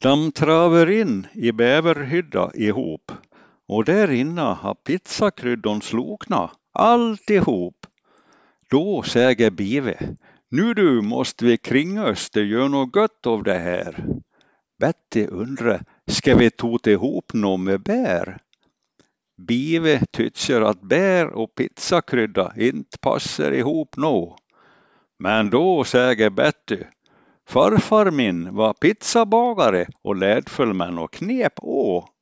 De traver in i bäverhydda ihop, och där inne har pizzakryddon slokna, alltihop. Då säger Bive, nu du måste vi kring oss, det gör något gott av det här. Betty undrar, ska vi tot ihop något med bär? Bive tycker att bär och pizzakrydda inte passar ihop nå. Men då säger Betty, farfar min var pizzabagare och lärde mig något knep å.